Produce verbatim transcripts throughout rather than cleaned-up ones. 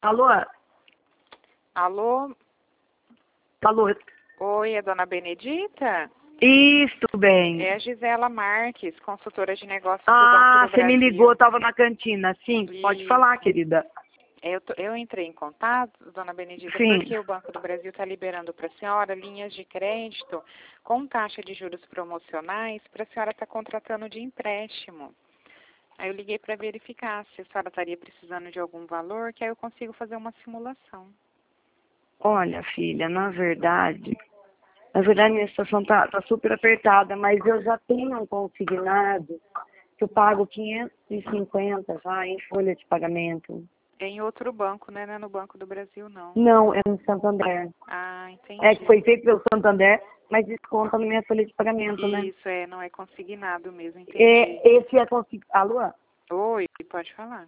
Alô? Alô? Alô? Oi, é dona Benedita? Isso, bem. É a Gisela Marques, consultora de negócios do Ah, Banco do você me Brasil. ligou, tava na cantina. Sim, pode falar, Isso. querida. Eu, tô- eu entrei em contato, dona Benedita, Sim. porque o Banco do Brasil está liberando para a senhora linhas de crédito com taxa de juros promocionais para a senhora estar contratando de empréstimo. Aí eu liguei para verificar se a senhora estaria precisando de algum valor, que aí eu consigo fazer uma simulação. Olha, filha, na verdade, na verdade minha situação tá, tá super apertada, mas eu já tenho um consignado que eu pago quinhentos e cinquenta já em folha de pagamento. É em outro banco, né? Não é no Banco do Brasil, não. Não, é no Santander. Ah, entendi. É que foi feito pelo Santander, mas desconta na minha folha de pagamento, né? Isso, é, não é consignado mesmo, entendi. E, esse é consignado. Alô? Oi, pode falar.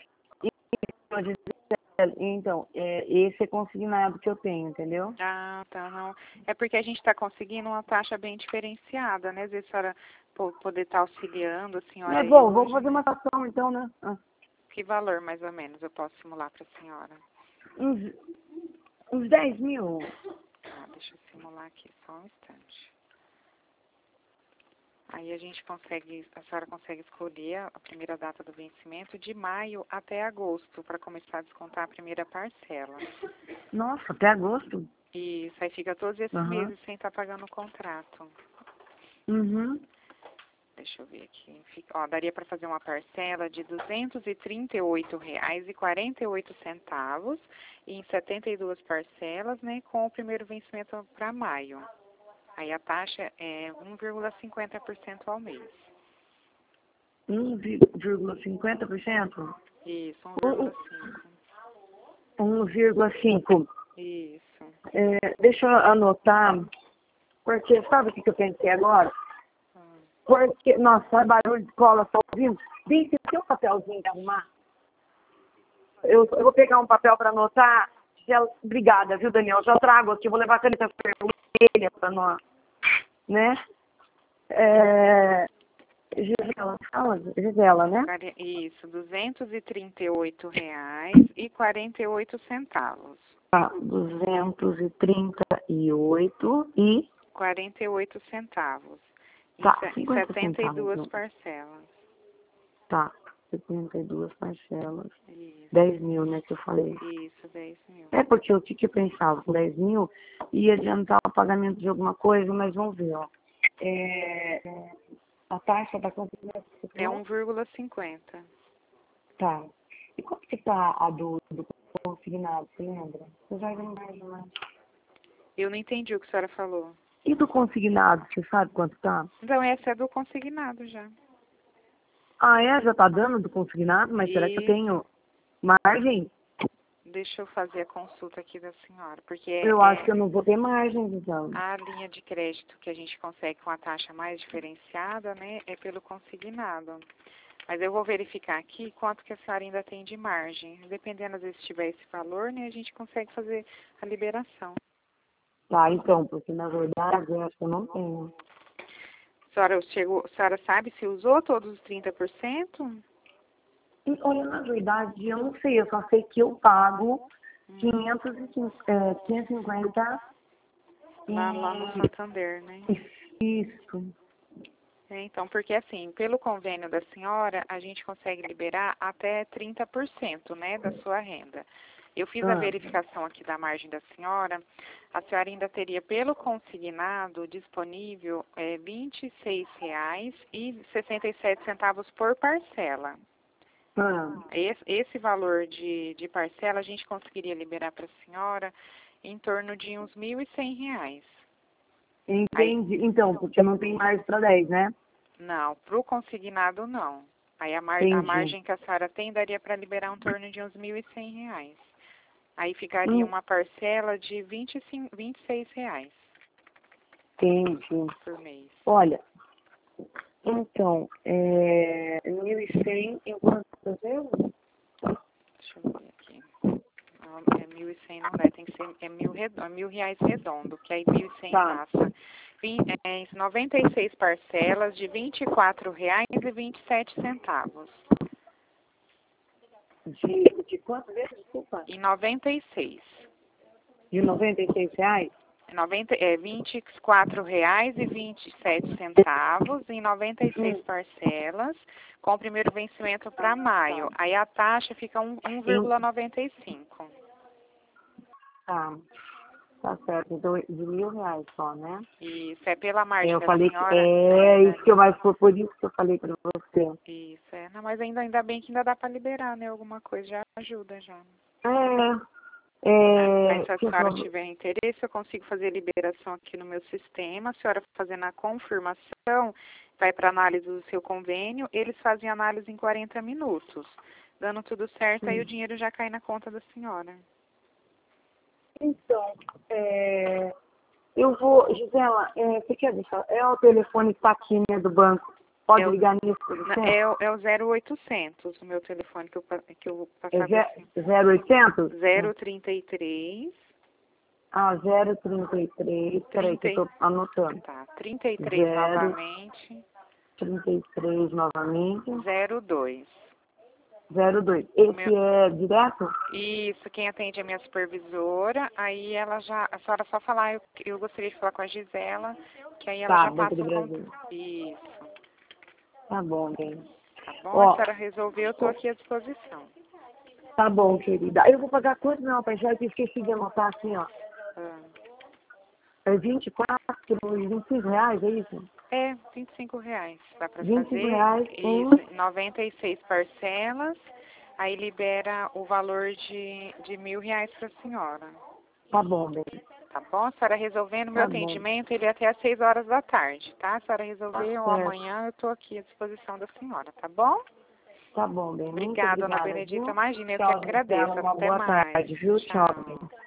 Então, é, esse é consignado que eu tenho, entendeu? Ah, tá, não. É porque a gente está conseguindo uma taxa bem diferenciada, né? Às vezes a senhora po- poder estar auxiliando a senhora É aí bom, hoje, vamos fazer né? uma ação então, né? Ah, Que valor, mais ou menos, eu posso simular para a senhora? uns, uns dez mil. Ah, deixa eu simular aqui, só um instante. Aí a gente consegue, a senhora consegue escolher a primeira data do vencimento de maio até agosto, para começar a descontar a primeira parcela. Nossa, até agosto. Isso, aí fica todos esses Aham. meses sem estar pagando o contrato. Uhum. Deixa eu ver aqui. Fica, ó, daria para fazer uma parcela de duzentos e trinta e oito reais e quarenta e oito centavos em setenta e duas parcelas, né, com o primeiro vencimento para maio. Aí a taxa é um vírgula cinquenta por cento ao mês. um vírgula cinquenta por cento? Isso, um vírgula cinco. um vírgula cinco. Isso. É, deixa eu anotar, porque sabe o que que eu pensei agora? Hum. Porque, nossa, é barulho de cola, só ouvindo. Bem, você tem um papelzinho de arrumar? Eu, eu vou pegar um papel para anotar. Já- Obrigada, viu, Daniel? Já trago aqui, vou levar a caneta vermelha para nós, né? É, Gisela, fala, Gisela, né? Quare- Isso, duzentos e trinta e oito reais e quarenta e oito centavos. Tá, duzentos e trinta e oito e... quarenta e oito centavos. Em, Tá, se- em cinquenta setenta e centavos. duas Não. parcelas. Tá, setenta e duas parcelas. Isso, dez mil, né, que eu falei. isso, dez mil. É porque o que que eu pensava, com dez mil, ia adiantar o pagamento de alguma coisa, mas vamos ver, ó. É, é, a taxa da consignação. É um vírgula cinquenta. Tá. E quanto que tá a do, do consignado, você lembra? Eu já não lembro mais. Eu não entendi o que a senhora falou. E do consignado, você sabe quanto tá? Então, essa é do consignado já. Ah, é? Já tá dando do consignado? Mas será que eu Isso. tenho margem? Deixa eu fazer a consulta aqui da senhora, porque Eu é, acho que eu não vou ter margem, então. a linha de crédito que a gente consegue com a taxa mais diferenciada, né, é pelo consignado. Mas eu vou verificar aqui quanto que a senhora ainda tem de margem. Dependendo, às vezes, se tiver esse valor, né, a gente consegue fazer a liberação. Tá, então, porque na verdade eu acho que eu não tenho. A senhora, chegou, a senhora sabe se usou todos os trinta por cento? E, olha, na verdade, eu não sei, eu só sei que eu pago Hum, quinhentos e cinquenta, é, quinhentos e cinquenta lá, lá no Santander, né? e isso. É, então, porque assim, pelo convênio da senhora, a gente consegue liberar até trinta por cento, né, da sua renda. Eu fiz a Ah, verificação aqui da margem da senhora, a senhora ainda teria pelo consignado disponível é, vinte e seis reais e sessenta e sete centavos por parcela. ah, Esse, esse valor de, de parcela a gente conseguiria liberar para a senhora em torno de uns mil e cem reais. Aí, entendi. Então, porque eu não tenho mais para dez, né? não, para o consignado não. Aí a, mar, a Entendi. margem que a senhora tem daria para liberar em torno de uns mil e cem reais. Aí ficaria Hum, uma parcela de vinte e cinco, vinte e seis reais entendi. por mês. Olha, então, é mil e cem em quantos euros? Deixa eu ver aqui. Não, é mil e cem não dá, tem que ser é mil, redondo, mil reais redondo, que aí mil e cem Tá. passa. Vim- É, noventa e seis parcelas de vinte e quatro reais e vinte e sete centavos. De, de quanto mesmo? Desculpa. Em noventa e seis. De noventa e seis reais? noventa, é, vinte e quatro reais e vinte e sete centavos em noventa e seis Hum. parcelas, com o primeiro vencimento para maio. Aí a taxa fica um vírgula noventa e cinco. Tá. Tá certo. Então, de mil reais só, né? Isso, é pela margem Eu da falei senhora. que é isso que eu mais foi por isso que eu falei pra você. Isso, é. Não, mas ainda, ainda bem que ainda dá para liberar, né? Alguma coisa já ajuda já. É. É, Mas se a que eu senhora só- tiver interesse, eu consigo fazer a liberação aqui no meu sistema. A senhora fazendo a confirmação, vai para análise do seu convênio. Eles fazem análise em quarenta minutos. Dando tudo certo, aí o dinheiro já cai na conta da senhora. Então, é, eu vou, Gisela, é, você quer deixar? É o telefone que tá aqui, né, do banco. Pode É o- ligar nisso pra Na- você? É, o- é o zero oitocentos, o meu telefone que eu, pa- que eu vou É passar para você. zero oitocentos? zero trinta e três. Ah, zero trinta e três. Peraí, que eu tô anotando. Tá, trinta e três Zero. novamente. trinta e três novamente. zero dois. zero dois. O Esse meu- é direto? Isso, quem atende é a minha supervisora, aí ela já, a senhora só falar, eu, eu gostaria de falar com a Gisela, que aí ela Tá, já Banco passa do um Brasil. contato. Isso, Tá bom, bem. tá bom? Ó, A senhora resolveu, eu estou aqui à disposição. tá bom, querida. Eu vou pagar quanto, não, pai? Já que eu esqueci de anotar assim, ó. Ah, É vinte e quatro, vinte e cinco reais, é isso? É, vinte e cinco reais, dá para vinte e cinco fazer. reais em... Isso, noventa e seis parcelas, aí libera o valor de, de mil reais para a senhora. Tá bom, bem. Tá bom? A senhora resolvendo, meu Tá bom. atendimento ele é até às seis horas da tarde, tá? A senhora resolver Tá ou certo. amanhã, eu estou aqui à disposição da senhora, tá bom? Tá bom, bem. Muito Obrigada, dona obrigada, Benedita. viu? Imagina, eu que Tchau, agradeço. Gisela. Uma Até boa mais. tarde, viu? Tchau, Tchau. bem.